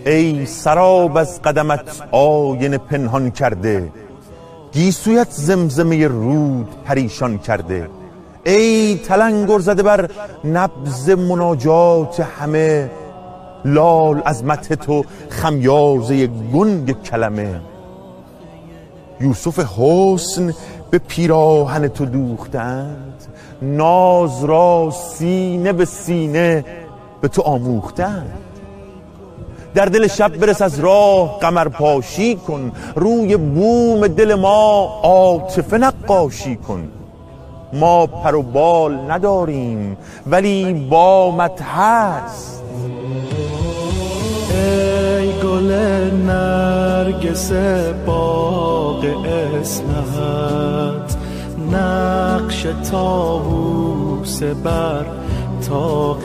ای سراب از قدمت آینه پنهان کرده، گیسویت زمزمه رود پریشان کرده. ای تلنگر زده بر نبض مناجات همه، لال از مدح تو خمیازه گنگ کلمه. یوسف حسن به پیراهن تو دوختند، ناز را سینه به سینه به تو آموختند. در دل شب برس از راه قمر پاشی کن، روی بوم دل ما عاطفه نقاشی کن. ما پر و بال نداریم ولی بامت هست. ای گل نرگس باغ اصلحت، نقش طاووس بر طاق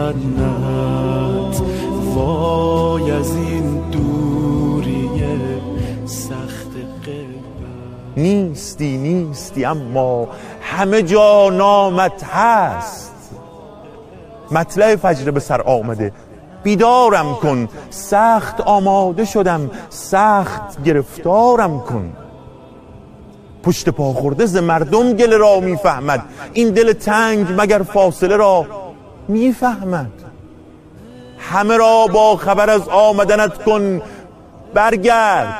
جنت. وای از این دوری سخت غیبت. نیستی اما همه جا نامت هست. مطلع فجر به سر آمده، بیدارم کن. سخت آماده شدم، سخت گرفتارم کن. پشت پا خورده ز مردم گله را میفهمد، این دل تنگ مگر فاصله را میفهمد. همه را با خبر از آمدنت کن برگرد،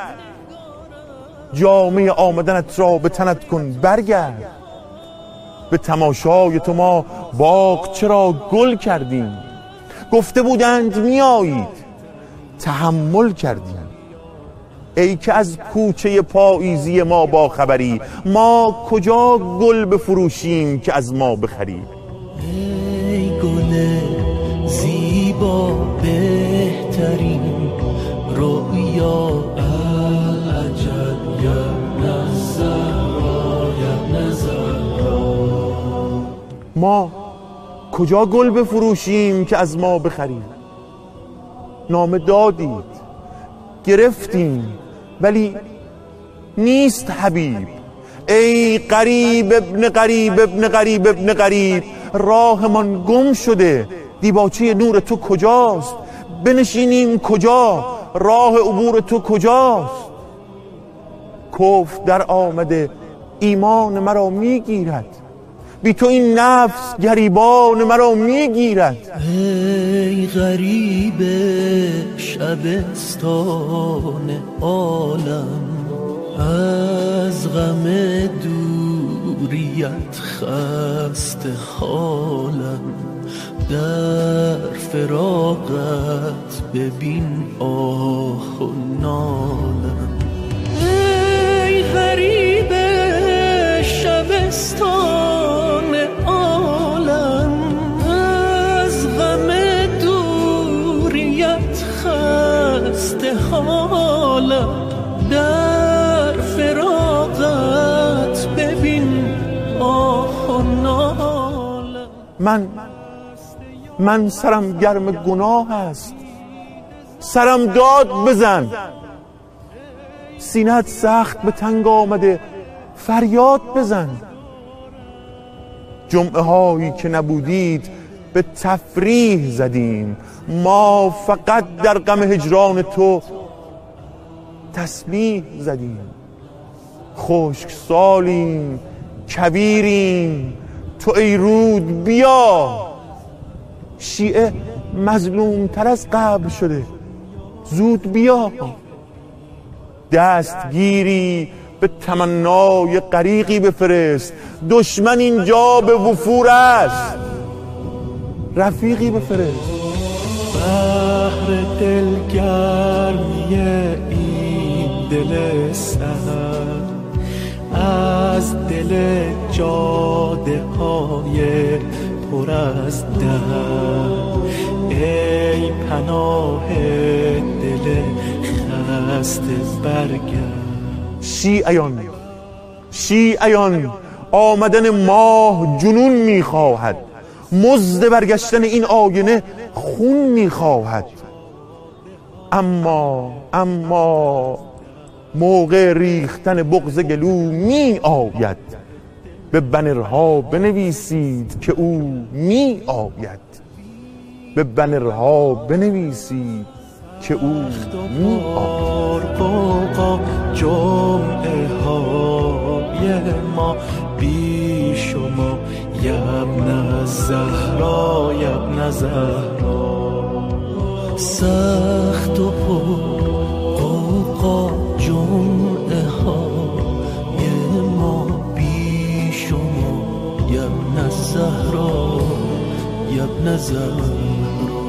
جامه آمدنت را به تنت کن برگرد. به تماشای تو ما باغ چرا گل کردیم، گفته بودند میایید تحمل کردیم. ای که از کوچه پاییزی ما با خبری، ما کجا گل بفروشیم که از ما بخری. ای گل زیبا بهترین رویا، عجب یا نظر. ما کجا گل بفروشیم که از ما بخرید. نامه دادید گرفتیم ولی نیست حبیب. ای قریب ابن قریب ابن قریب ابن قریب، راهمان گم شده، دیباچه نور تو کجاست؟ بنشینیم کجا؟ راه عبور تو کجاست؟ کفر در آمده ایمان مرا میگیرد، بی تو این نفس گریبان مرا میگیرد. ای غریب شبستان عالم، از غم دوریت خسته حالم. در فراقت ببین آه و نالم. ای غریب شبستان عالم، از غم دوریت خسته حالم. در فراقت ببین آه و نالم. من سرم گرم گناه است، سرم داد بزن. سینه‌ات سخت به تنگ آمده، فریاد بزن. جمعه هایی که نبودید به تفریح زدیم، ما فقط در غم هجران تو تسبیح زدیم. خشک سالیم کبیریم، تو ای رود بیا. شیعه مظلوم تر از قبل شده، زود بیا. دستگیری به تمنای غریقی بفرست، دشمن اینجا به وفور است، رفیقی بفرست. بحر دلگرمی این دل سهر، از دل جاده های پر از درد. ای پناه دل خسته برگرد. شیعیان آمدن ماه جنون میخواهد، مزد برگشتن این آینه خون میخواهد. اما موقع ریختن بغض گلو می آید، به بنرها بنویسید که او می آید. به بنرها بنویسید که او می قوقا جمعه های ما بی شما یبن زهرا یبن زهرا سخت و پر قوقا جمعه های ما بی شما یبن زهرا یبن زهرا